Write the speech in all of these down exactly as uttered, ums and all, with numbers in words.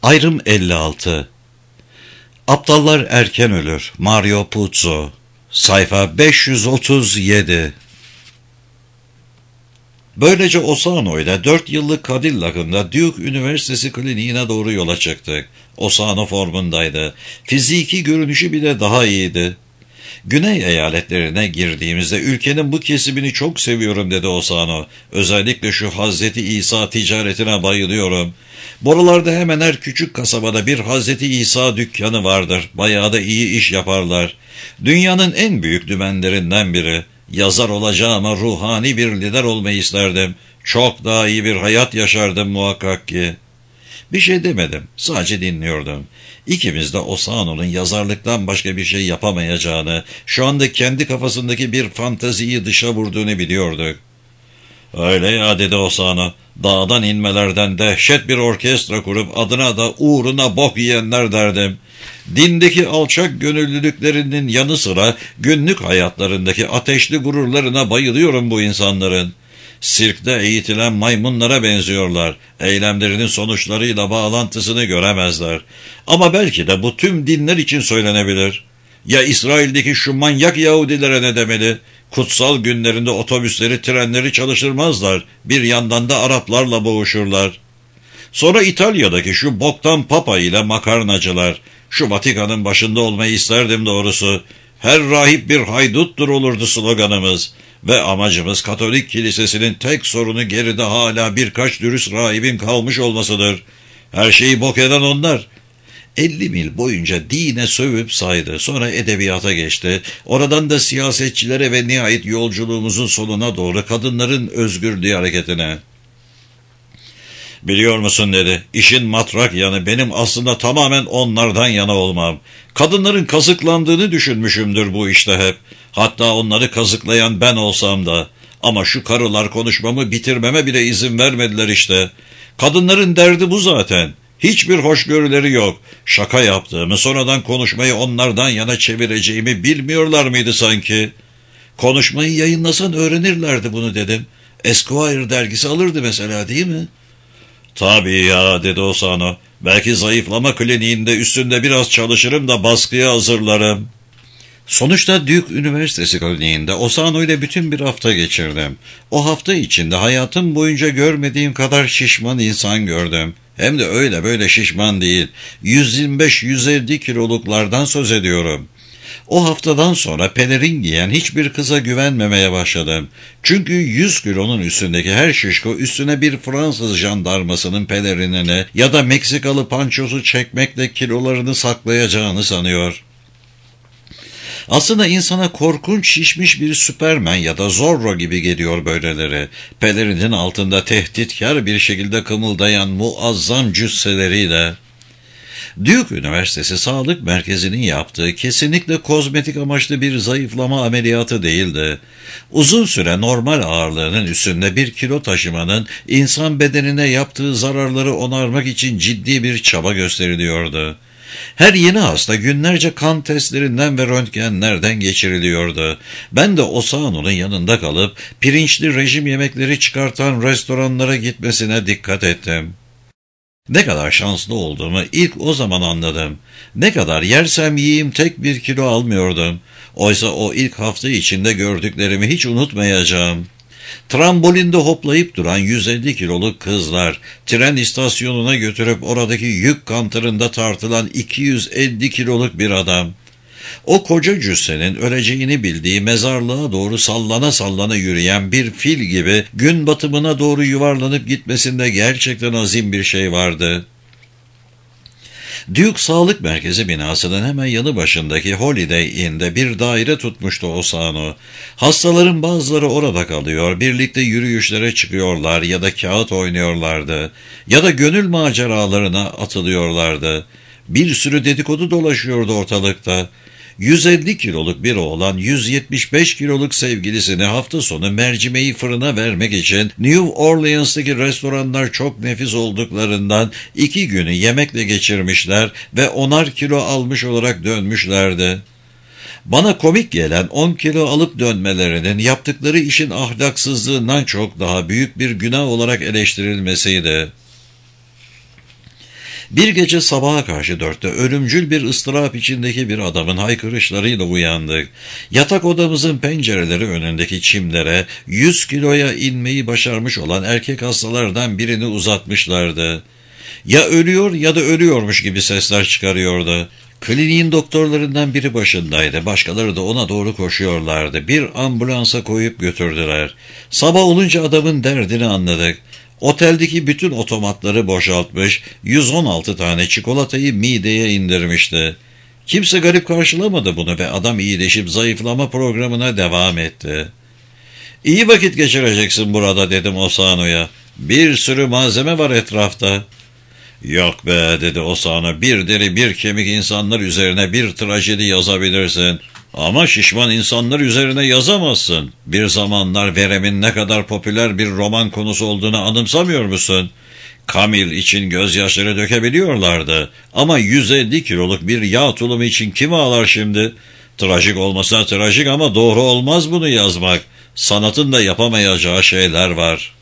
Ayrım elli altı. Aptallar erken ölür. Mario Puzo. Sayfa beş yüz otuz yedi. Böylece Ossano ile dört yıllık Cadillac'ında Duke Üniversitesi kliniğine doğru yola çıktık. Ossano formundaydı. Fiziki görünüşü bile daha iyiydi. Güney eyaletlerine girdiğimizde ülkenin bu kesimini çok seviyorum dedi Ossano. Özellikle şu Hazreti İsa ticaretine bayılıyorum. Buralarda hemen her küçük kasabada bir Hazreti İsa dükkanı vardır. Bayağı da iyi iş yaparlar. Dünyanın en büyük dümenlerinden biri. Yazar olacağıma ruhani bir lider olmayı isterdim. Çok daha iyi bir hayat yaşardım muhakkak ki. Bir şey demedim. Sadece dinliyordum. İkimiz de Ossano'nun yazarlıktan başka bir şey yapamayacağını, şu anda kendi kafasındaki bir fanteziyi dışa vurduğunu biliyorduk. Öyle ya dedi Ossano. Dağdan inmelerden dehşet bir orkestra kurup adına da uğruna bok yiyenler derdim. Dindeki alçak gönüllülüklerinin yanı sıra günlük hayatlarındaki ateşli gururlarına bayılıyorum bu insanların. Sirkte eğitilen maymunlara benziyorlar. Eylemlerinin sonuçlarıyla bağlantısını göremezler. Ama belki de bu tüm dinler için söylenebilir. Ya İsrail'deki şu manyak Yahudilere ne demeli? Kutsal günlerinde otobüsleri, trenleri çalıştırmazlar. Bir yandan da Araplarla boğuşurlar. Sonra İtalya'daki şu boktan papa ile makarnacılar. Şu Vatikan'ın başında olmayı isterdim doğrusu. Her rahip bir hayduttur olurdu sloganımız. Ve amacımız Katolik kilisesinin tek sorunu geride hala birkaç dürüst rahibin kalmış olmasıdır. Her şeyi bok eden onlar. elli mil boyunca dine sövüp saydı. Sonra edebiyata geçti. Oradan da siyasetçilere ve nihayet yolculuğumuzun sonuna doğru kadınların özgürlüğü hareketine. Biliyor musun dedi. İşin matrak yanı benim aslında tamamen onlardan yana olmam. Kadınların kazıklandığını düşünmüşümdür bu işte hep. Hatta onları kazıklayan ben olsam da. Ama şu karılar konuşmamı bitirmeme bile izin vermediler işte. Kadınların derdi bu zaten. Hiçbir hoşgörüleri yok. Şaka yaptığımı, sonradan konuşmayı onlardan yana çevireceğimi bilmiyorlar mıydı sanki? Konuşmayı yayınlasan öğrenirlerdi bunu dedim. Esquire dergisi alırdı mesela değil mi? Tabii ya dedi Ossano. Belki zayıflama kliniğinde üstünde biraz çalışırım da baskıya hazırlarım. Sonuçta Duke Üniversitesi kliniğinde Ossano ile bütün bir hafta geçirdim. O hafta içinde hayatım boyunca görmediğim kadar şişman insan gördüm. Hem de öyle böyle şişman değil. yüz yirmi beş yüz elli kiloluklardan söz ediyorum. O haftadan sonra pelerin giyen hiçbir kıza güvenmemeye başladım. Çünkü yüz kilonun üstündeki her şişko üstüne bir Fransız jandarmasının pelerinini ya da Meksikalı pançosu çekmekle kilolarını saklayacağını sanıyor. Aslında insana korkunç şişmiş bir Süpermen ya da Zorro gibi geliyor böyleleri. Pelerinin altında tehditkar bir şekilde kımıldayan muazzam cüsseleriyle. Duke Üniversitesi Sağlık Merkezi'nin yaptığı kesinlikle kozmetik amaçlı bir zayıflama ameliyatı değildi. Uzun süre normal ağırlığının üstünde bir kilo taşımanın insan bedenine yaptığı zararları onarmak için ciddi bir çaba gösteriliyordu. Her yeni hasta günlerce kan testlerinden ve röntgenlerden geçiriliyordu. Ben de Ossano'nun yanında kalıp pirinçli rejim yemekleri çıkartan restoranlara gitmesine dikkat ettim. Ne kadar şanslı olduğumu ilk o zaman anladım. Ne kadar yersem yiyeyim tek bir kilo almıyordum. Oysa o ilk hafta içinde gördüklerimi hiç unutmayacağım. Trambolinde hoplayıp duran yüz elli kiloluk kızlar, tren istasyonuna götürüp oradaki yük kantarında tartılan iki yüz elli kiloluk bir adam. O koca cüssenin öleceğini bildiği mezarlığa doğru sallana sallana yürüyen bir fil gibi gün batımına doğru yuvarlanıp gitmesinde gerçekten azim bir şey vardı. Duke Sağlık Merkezi binasının hemen yanı başındaki Holiday Inn'de bir daire tutmuştu Ossano. Hastaların bazıları orada kalıyor, birlikte yürüyüşlere çıkıyorlar ya da kağıt oynuyorlardı ya da gönül maceralarına atılıyorlardı. Bir sürü dedikodu dolaşıyordu ortalıkta. yüz elli kiloluk bir oğlan yüz yetmiş beş kiloluk sevgilisini hafta sonu mercimeği fırına vermek için New Orleans'taki restoranlar çok nefis olduklarından iki günü yemekle geçirmişler ve onar kilo almış olarak dönmüşlerdi. Bana komik gelen on kilo alıp dönmelerinin yaptıkları işin ahlaksızlığından çok daha büyük bir günah olarak eleştirilmesiydi. Bir gece sabaha karşı dörtte ölümcül bir ıstırap içindeki bir adamın haykırışlarıyla uyandık. Yatak odamızın pencereleri önündeki çimlere yüz kiloya inmeyi başarmış olan erkek hastalardan birini uzatmışlardı. Ya ölüyor ya da ölüyormuş gibi sesler çıkarıyordu. Kliniğin doktorlarından biri başındaydı. Başkaları da ona doğru koşuyorlardı. Bir ambulansa koyup götürdüler. Sabah olunca adamın derdini anladık. Oteldeki bütün otomatları boşaltmış, yüz on altı tane çikolatayı mideye indirmişti. Kimse garip karşılamadı bunu ve adam iyileşip zayıflama programına devam etti. "İyi vakit geçireceksin burada," dedim Osao'ya. "Bir sürü malzeme var etrafta." "Yok be," dedi Osao'na, "bir deri bir kemik insanlar üzerine bir trajedi yazabilirsin. Ama şişman insanlar üzerine yazamazsın. Bir zamanlar Verem'in ne kadar popüler bir roman konusu olduğunu anımsamıyor musun? Kamil için gözyaşları dökebiliyorlardı. Ama yüz elli kiloluk bir yağ tulumu için kim ağlar şimdi? Trajik olmasa trajik ama doğru olmaz bunu yazmak. Sanatın da yapamayacağı şeyler var."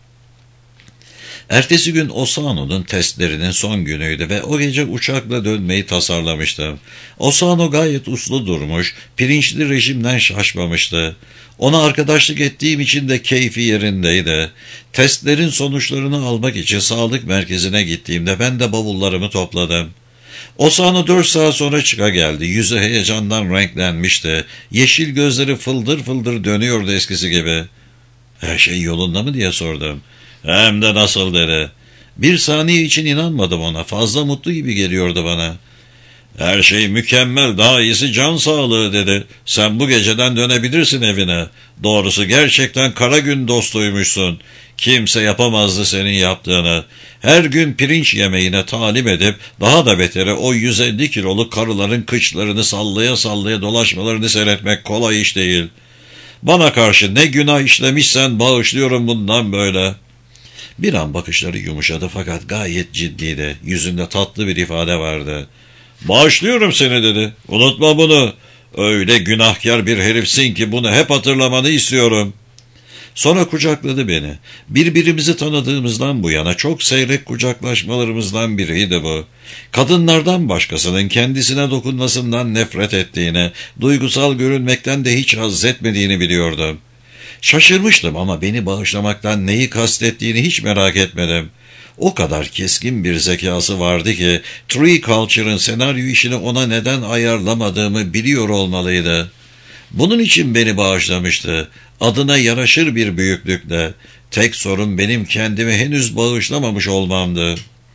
Ertesi gün Osao'nun testlerinin son günüydü ve o gece uçakla dönmeyi tasarlamıştım. Osao gayet uslu durmuş, pirinçli rejimden şaşmamıştı. Ona arkadaşlık ettiğim için de keyfi yerindeydi. Testlerin sonuçlarını almak için sağlık merkezine gittiğimde ben de bavullarımı topladım. Osao dört saat sonra çıka geldi. Yüzü heyecandan renklenmişti. Yeşil gözleri fıldır fıldır dönüyordu eskisi gibi. "Her şey yolunda mı?" diye sordum. "Hem de nasıl," dedi. Bir saniye için inanmadım ona. Fazla mutlu gibi geliyordu bana. "Her şey mükemmel, daha iyisi can sağlığı," dedi. "Sen bu geceden dönebilirsin evine. Doğrusu gerçekten kara gün dostuymuşsun. Kimse yapamazdı senin yaptığını. Her gün pirinç yemeğine talim edip daha da beteri o yüz elli kiloluk karıların kıçlarını sallaya sallaya dolaşmalarını seyretmek kolay iş değil. Bana karşı ne günah işlemişsen bağışlıyorum bundan böyle." Bir an bakışları yumuşadı fakat gayet ciddiydi. Yüzünde tatlı bir ifade vardı. "Bağışlıyorum seni," dedi. "Unutma bunu. Öyle günahkar bir herifsin ki bunu hep hatırlamanı istiyorum." Sonra kucakladı beni. Birbirimizi tanıdığımızdan bu yana çok seyrek kucaklaşmalarımızdan biriydi bu. Kadınlardan başkasının kendisine dokunmasından nefret ettiğini, duygusal görünmekten de hiç haz etmediğini biliyordum. Şaşırmıştım ama beni bağışlamaktan neyi kastettiğini hiç merak etmedim. O kadar keskin bir zekası vardı ki Tree Culture'ın senaryo işini ona neden ayarlamadığımı biliyor olmalıydı. Bunun için beni bağışlamıştı. Adına yaraşır bir büyüklükle. Tek sorun benim kendimi henüz bağışlamamış olmamdı.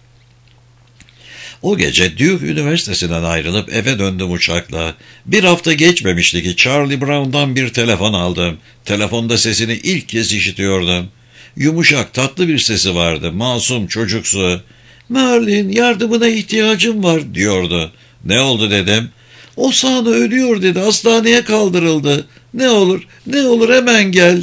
O gece Duke Üniversitesi'nden ayrılıp eve döndüm uçakla. Bir hafta geçmemişti ki Charlie Brown'dan bir telefon aldım. Telefonda sesini ilk kez işitiyordum. Yumuşak, tatlı bir sesi vardı, masum, çocuksu. "Merlin, yardımına ihtiyacım var," diyordu. "Ne oldu?" dedim. "Osao'nu ölüyor," dedi. "Hastaneye kaldırıldı. Ne olur, ne olur hemen gel."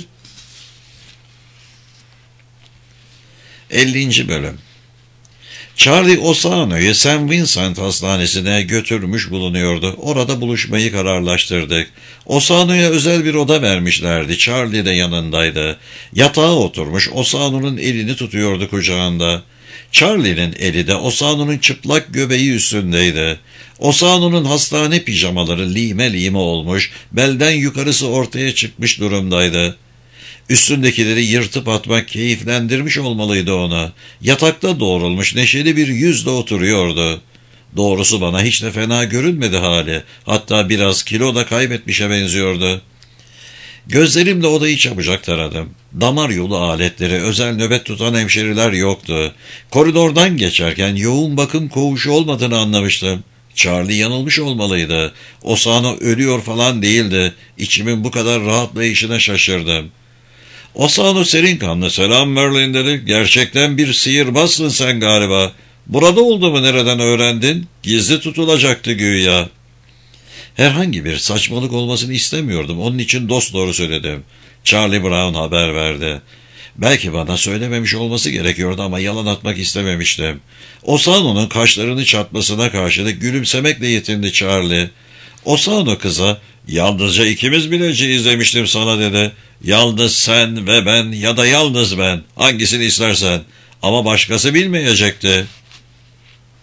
ellinci Bölüm. Charlie Osao'yu Saint Vincent Hastanesi'ne götürmüş bulunuyordu. Orada buluşmayı kararlaştırdık. Osao'ya özel bir oda vermişlerdi. Charlie de yanındaydı. Yatağa oturmuş Osao'nun elini tutuyordu kucağında. Charlie'nin eli de Osao'nun çıplak göbeği üstündeydi. Osao'nun hastane pijamaları lime lime olmuş, belden yukarısı ortaya çıkmış durumdaydı. Üstündekileri yırtıp atmak keyiflendirmiş olmalıydı ona. Yatakta doğrulmuş neşeli bir yüzle oturuyordu. Doğrusu bana hiç de fena görünmedi hali. Hatta biraz kilo da kaybetmişe benziyordu. Gözlerimle odayı çabucak taradım. Damar yolu aletleri, özel nöbet tutan hemşeriler yoktu. Koridordan geçerken yoğun bakım koğuşu olmadığını anlamıştım. Charlie yanılmış olmalıydı. Osao'nu ölüyor falan değildi. İçimin bu kadar rahatlayışına şaşırdım. Osao'nu serin kanlı, "Selam Merlin," dedi. "Gerçekten bir sihirbazsın sen galiba. Burada olduğumu nereden öğrendin? Gizli tutulacaktı güya." Herhangi bir saçmalık olmasını istemiyordum. Onun için dosdoğru söyledim. Charlie Brown haber verdi. Belki bana söylememiş olması gerekiyordu ama yalan atmak istememiştim. Osao'nun kaşlarını çatmasına karşılık gülümsemekle yetindi Charlie. Osao kıza, "Yalnızca ikimiz bileceğiz demiştim sana," dedi. "Yalnız sen ve ben ya da yalnız ben. Hangisini istersen. Ama başkası bilmeyecekti."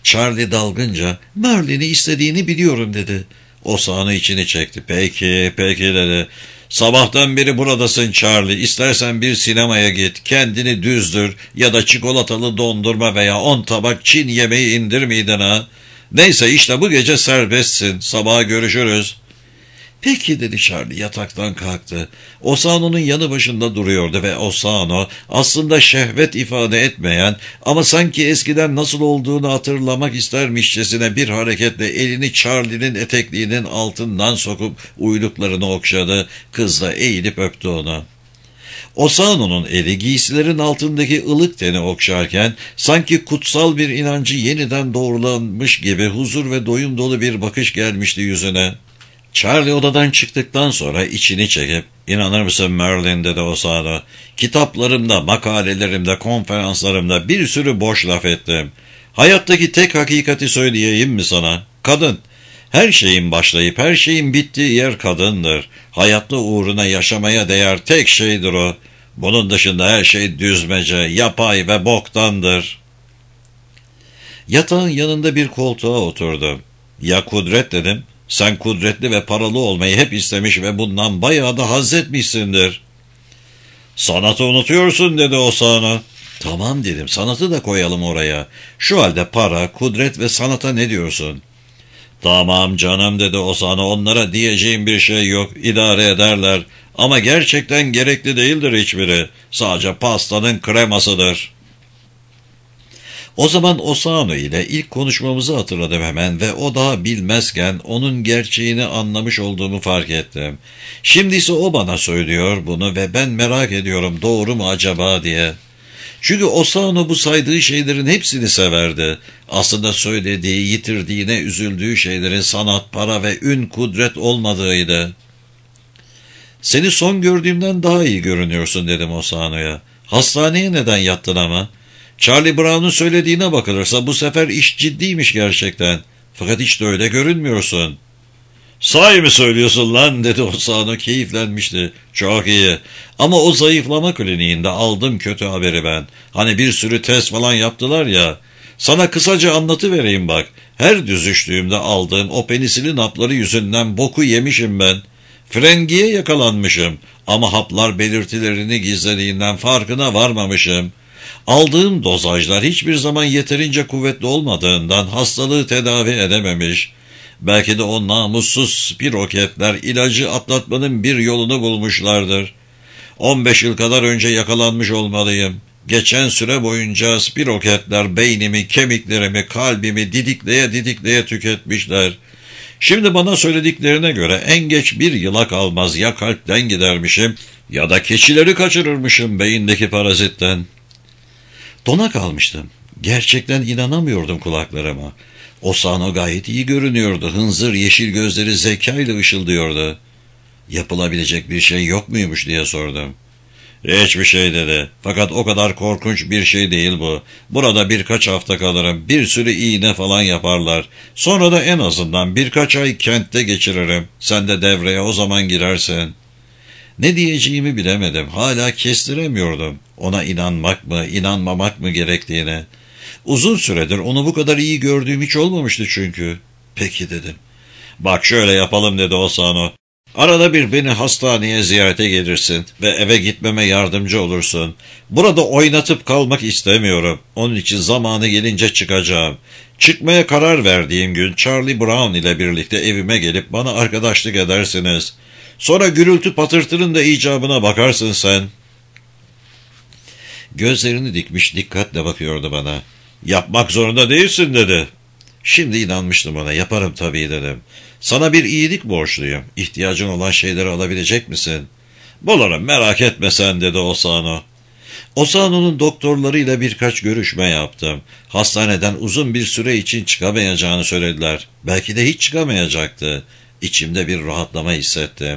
Charlie dalgınca, Merlin'i istediğini biliyorum dedi. Osano içini çekti. Peki, peki dedi. Sabahtan beri buradasın Charlie. İstersen bir sinemaya git. Kendini düzdür ya da çikolatalı dondurma veya on tabak Çin yemeği indir miydin ha? Neyse işte bu gece serbestsin. Sabaha görüşürüz. Peki dedi Charlie, yataktan kalktı. Osano'nun yanı başında duruyordu ve Osano aslında şehvet ifade etmeyen ama sanki eskiden nasıl olduğunu hatırlamak istermişçesine bir hareketle elini Charlie'nin etekliğinin altından sokup uyluklarını okşadı. Kız da eğilip öptü onu. Osano'nun eli giysilerin altındaki ılık teni okşarken sanki kutsal bir inancı yeniden doğrulanmış gibi huzur ve doyum dolu bir bakış gelmişti yüzüne. Charlie odadan çıktıktan sonra içini çekip, inanır mısın Merlin dedi Osano, kitaplarımda, makalelerimde, konferanslarımda bir sürü boş laf ettim. Hayattaki tek hakikati söyleyeyim mi sana? Kadın. Her şeyin başlayıp her şeyin bittiği yer kadındır. Hayatta uğruna yaşamaya değer tek şeydir o. Bunun dışında her şey düzmece, yapay ve boktandır. Yatağın yanında bir koltuğa oturdu. Ya Kudret dedim. Sen kudretli ve paralı olmayı hep istemiş ve bundan bayağı da haz etmişsindir. Sanatı unutuyorsun dedi Osano. Tamam dedim, sanatı da koyalım oraya. Şu halde para, kudret ve sanata ne diyorsun? Tamam canım dedi Osano, onlara diyeceğim bir şey yok, idare ederler. Ama gerçekten gerekli değildir hiçbiri. Sadece pastanın kremasıdır. O zaman Osano ile ilk konuşmamızı hatırladım hemen ve o daha bilmezken onun gerçeğini anlamış olduğumu fark ettim. Şimdi ise o bana söylüyor bunu ve ben merak ediyorum doğru mu acaba diye. Çünkü Osano bu saydığı şeylerin hepsini severdi. Aslında söylediği, yitirdiğine üzüldüğü şeylerin sanat, para ve ün, kudret olmadığıydı. Seni son gördüğümden daha iyi görünüyorsun dedim Osano'ya. Hastaneye neden yattın ama? Charlie Brown'un söylediğine bakılırsa bu sefer iş ciddiymiş gerçekten. Fakat hiç de öyle görünmüyorsun. Sahi mi söylüyorsun lan dedi Osano, keyiflenmişti. Çok iyi. Ama o zayıflama kliniğinde aldım kötü haberi ben. Hani bir sürü test falan yaptılar ya. Sana kısaca anlatıvereyim bak. Her düzüştüğümde aldığım o penisilin hapları yüzünden boku yemişim ben. Frengiye yakalanmışım. Ama haplar belirtilerini gizlediğinden farkına varmamışım. Aldığım dozajlar hiçbir zaman yeterince kuvvetli olmadığından hastalığı tedavi edememiş. Belki de o namussuz spiroketler ilacı atlatmanın bir yolunu bulmuşlardır. on beş yıl kadar önce yakalanmış olmalıyım. Geçen süre boyunca spiroketler beynimi, kemiklerimi, kalbimi didikleye didikleye tüketmişler. Şimdi bana söylediklerine göre en geç bir yıla kalmaz ya kalpten gidermişim ya da keçileri kaçırırmışım beyindeki parazitten. Dona kalmıştım. Gerçekten inanamıyordum kulaklarıma. Osano gayet iyi görünüyordu. Hınzır yeşil gözleri zekayla ışıldıyordu. Yapılabilecek bir şey yok muymuş diye sordum. Hiçbir şey dedi. Fakat o kadar korkunç bir şey değil bu. Burada birkaç hafta kalırım. Bir sürü iğne falan yaparlar. Sonra da en azından birkaç ay kentte geçiririm. Sen de devreye o zaman girersin. Ne diyeceğimi bilemedim. Hala kestiremiyordum. Ona inanmak mı, inanmamak mı gerektiğine. Uzun süredir onu bu kadar iyi gördüğüm hiç olmamıştı çünkü. Peki dedim. Bak şöyle yapalım dedi Osano. Arada bir beni hastaneye ziyarete gelirsin ve eve gitmeme yardımcı olursun. Burada oynatıp kalmak istemiyorum. Onun için zamanı gelince çıkacağım. Çıkmaya karar verdiğim gün Charlie Brown ile birlikte evime gelip bana arkadaşlık edersiniz. Sonra gürültü patırtının da icabına bakarsın sen. Gözlerini dikmiş dikkatle bakıyordu bana. Yapmak zorunda değilsin dedi. Şimdi inanmıştım ona. Yaparım tabii dedim. Sana bir iyilik borçluyum. İhtiyacın olan şeyleri alabilecek misin? Bulurum merak etme sen dedi Osano. Osano'nun doktorlarıyla birkaç görüşme yaptım. Hastaneden uzun bir süre için çıkamayacağını söylediler. Belki de hiç çıkamayacaktı. İçimde bir rahatlama hissettim.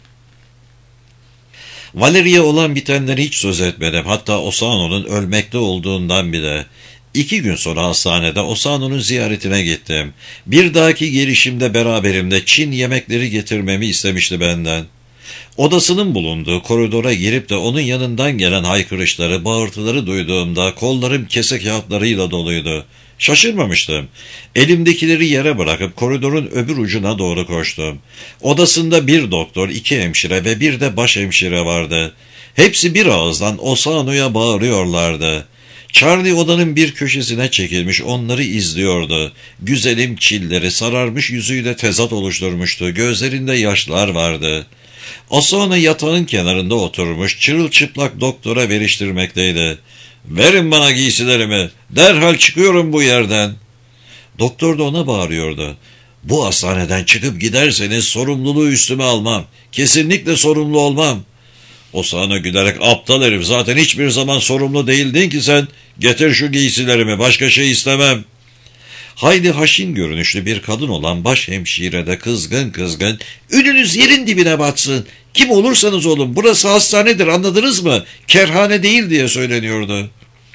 Valeriye olan bitenden hiç söz etmedim. Hatta Osano'nun ölmekte olduğundan bile. İki gün sonra hastanede Osano'nun ziyaretine gittim. Bir dahaki gelişimde beraberimde Çin yemekleri getirmemi istemişti benden. Odasının bulunduğu koridora girip de onun yanından gelen haykırışları, bağırtıları duyduğumda kollarım kese kağıtlarıyla doluydu. Şaşırmamıştım. Elimdekileri yere bırakıp koridorun öbür ucuna doğru koştum. Odasında bir doktor, iki hemşire ve bir de başhemşire vardı. Hepsi bir ağızdan Osanu'ya bağırıyorlardı. Charlie odanın bir köşesine çekilmiş onları izliyordu. Güzelim çilleri sararmış yüzüyle tezat oluşturmuştu. Gözlerinde yaşlar vardı. Osanu yatağın kenarında oturmuş çırılçıplak doktora veriştirmekteydi. ''Verin bana giysilerimi, derhal çıkıyorum bu yerden.'' Doktor da ona bağırıyordu. ''Bu hastaneden çıkıp giderseniz sorumluluğu üstüme almam. Kesinlikle sorumlu olmam.'' Osanu gülerek ''Aptal herif, zaten hiçbir zaman sorumlu değildin ki sen. Getir şu giysilerimi, başka şey istemem.'' Hayli haşin görünüşlü bir kadın olan başhemşire de kızgın kızgın ''Ününüz yerin dibine batsın. Kim olursanız olun, burası hastanedir, anladınız mı? Kerhane değil.'' diye söyleniyordu.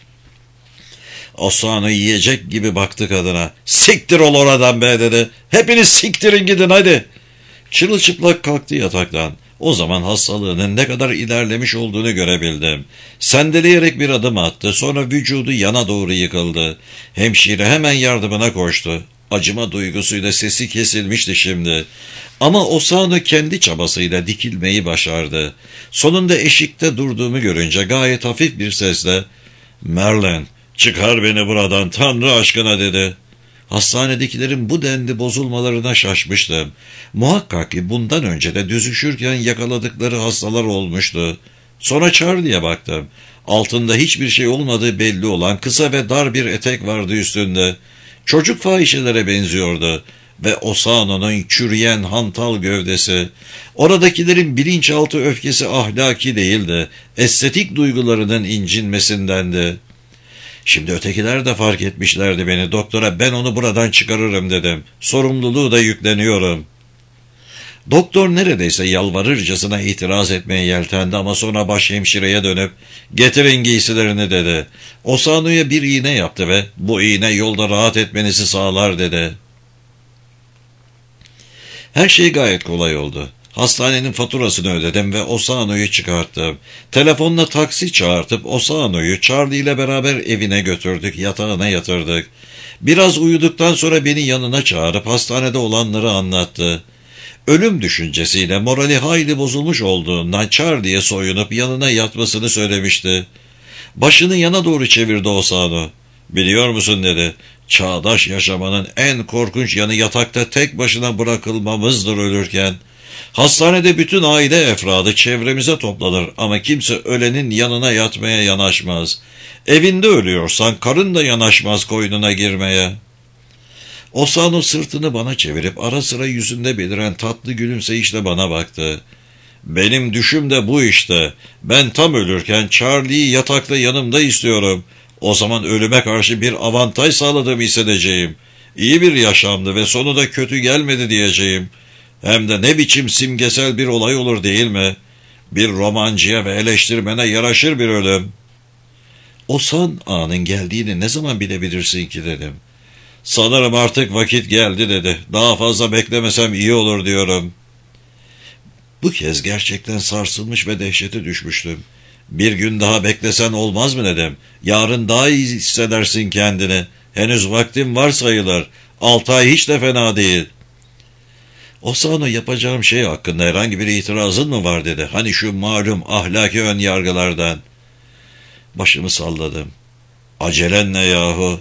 Osanu yiyecek gibi baktı kadına. ''Siktir ol oradan be!'' dedi. ''Hepiniz siktirin gidin hadi.'' Çırılçıplak kalktı yataktan. O zaman hastalığının ne kadar ilerlemiş olduğunu görebildim. Sendeleyerek bir adım attı, sonra vücudu yana doğru yıkıldı. Hemşire hemen yardımına koştu. Acıma duygusuyla sesi kesilmişti şimdi. Ama Osanu kendi çabasıyla dikilmeyi başardı. Sonunda eşikte durduğumu görünce gayet hafif bir sesle ''Merlin, çıkar beni buradan Tanrı aşkına.'' dedi. Hastanedekilerin bu denli bozulmalarına şaşmıştım. Muhakkak ki bundan önce de düzüşürken yakaladıkları hastalar olmuştu. Sonra Charlie'ye baktım. Altında hiçbir şey olmadığı belli olan kısa ve dar bir etek vardı üstünde. Çocuk fahişelere benziyordu. Ve Osanu'nun çürüyen hantal gövdesi. Oradakilerin bilinçaltı öfkesi ahlaki değildi. Estetik duygularının incinmesindendi. Şimdi ötekiler de fark etmişlerdi beni. Doktora ''Ben onu buradan çıkarırım.'' dedim. ''Sorumluluğu da yükleniyorum.'' Doktor neredeyse yalvarırcasına itiraz etmeye yeltendi ama sonra başhemşireye dönüp ''Getirin giysilerini.'' dedi. Osanu'ya bir iğne yaptı ve ''Bu iğne yolda rahat etmenizi sağlar.'' dedi. Her şey gayet kolay oldu. Hastanenin faturasını ödedim ve Osanu'yu çıkarttım. Telefonla taksi çağırtıp Osanu'yu Charlie ile beraber evine götürdük, yatağına yatırdık. Biraz uyuduktan sonra beni yanına çağırıp hastanede olanları anlattı. Ölüm düşüncesiyle morali hayli bozulmuş olduğundan Charlie'ye soyunup yanına yatmasını söylemişti. Başını yana doğru çevirdi Osanu. ''Biliyor musun?'' dedi. ''Çağdaş yaşamanın en korkunç yanı yatakta tek başına bırakılmamızdır ölürken. Hastanede bütün aile efradı çevremize toplanır ama kimse ölenin yanına yatmaya yanaşmaz. Evinde ölüyorsan karın da yanaşmaz koynuna girmeye.'' Osanu sırtını bana çevirip ara sıra yüzünde beliren tatlı gülümseyişle bana baktı. ''Benim düşüm de bu işte. Ben tam ölürken Charlie'yi yatakta yanımda istiyorum. O zaman ölüme karşı bir avantaj sağladığımı hissedeceğim. İyi bir yaşamdı ve sonu da kötü gelmedi diyeceğim. Hem de ne biçim simgesel bir olay olur değil mi? Bir romancıya ve eleştirmene yaraşır bir ölüm.'' ''O son anın geldiğini ne zaman bilebilirsin ki?'' dedim. ''Sanırım artık vakit geldi.'' dedi. ''Daha fazla beklemesem iyi olur diyorum.'' Bu kez gerçekten sarsılmış ve dehşete düşmüştüm. ''Bir gün daha beklesen olmaz mı?'' dedim. ''Yarın daha iyi hissedersin kendini. Henüz vaktim var sayılır. Altı ay hiç de fena değil.'' ''Osanu, yapacağım şey hakkında herhangi bir itirazın mı var?'' dedi. ''Hani şu malum ahlaki ön yargılardan.'' Başımı salladım. ''Acelen ne yahu?''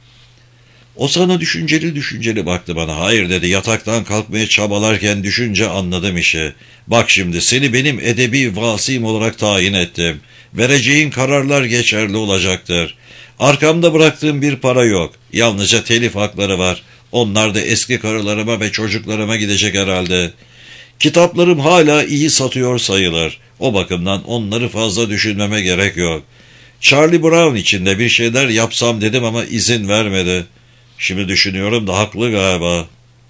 Osanu düşünceli düşünceli baktı bana. ''Hayır'' dedi. ''Yataktan kalkmaya çabalarken düşünce anladım işi. Bak şimdi, seni benim edebi vasim olarak tayin ettim. Vereceğin kararlar geçerli olacaktır. Arkamda bıraktığım bir para yok. Yalnızca telif hakları var. Onlar da eski karılarıma ve çocuklarıma gidecek herhalde. Kitaplarım hala iyi satıyor sayılır. O bakımdan onları fazla düşünmeme gerek yok. Charlie Brown için de bir şeyler yapsam dedim ama izin vermedi. Şimdi düşünüyorum da haklı galiba.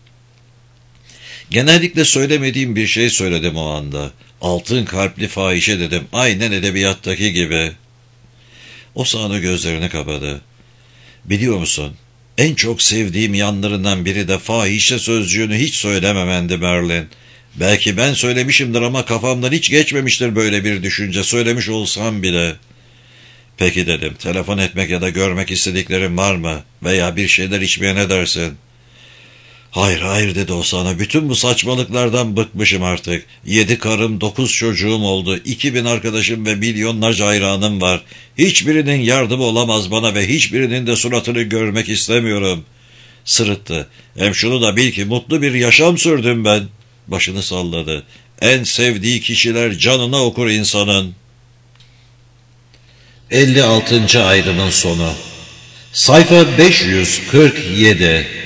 Genellikle söylemediğim bir şey söyledim o anda. Altın kalpli fahişe dedim. Aynen edebiyattaki gibi. Osanu gözlerini kapadı. ''Biliyor musun? En çok sevdiğim yanlarından biri de fahişe sözcüğünü hiç söylememendi Merlin. Belki ben söylemişimdir ama kafamdan hiç geçmemiştir böyle bir düşünce, söylemiş olsam bile. Peki dedim, telefon etmek ya da görmek istediklerin var mı? Veya bir şeyler içmeye ne dersin? Hayır hayır dedi o sana. Bütün bu saçmalıklardan bıkmışım artık. Yedi karım, dokuz çocuğum oldu. İki bin arkadaşım ve milyonlarca hayranım var. Hiçbirinin yardımı olamaz bana ve hiçbirinin de suratını görmek istemiyorum. Sırıttı. Hem şunu da bil ki mutlu bir yaşam sürdüm ben. Başını salladı. En sevdiği kişiler canına okur insanın. elli altıncı ayrının sonu. Sayfa beş yüz kırk yedi.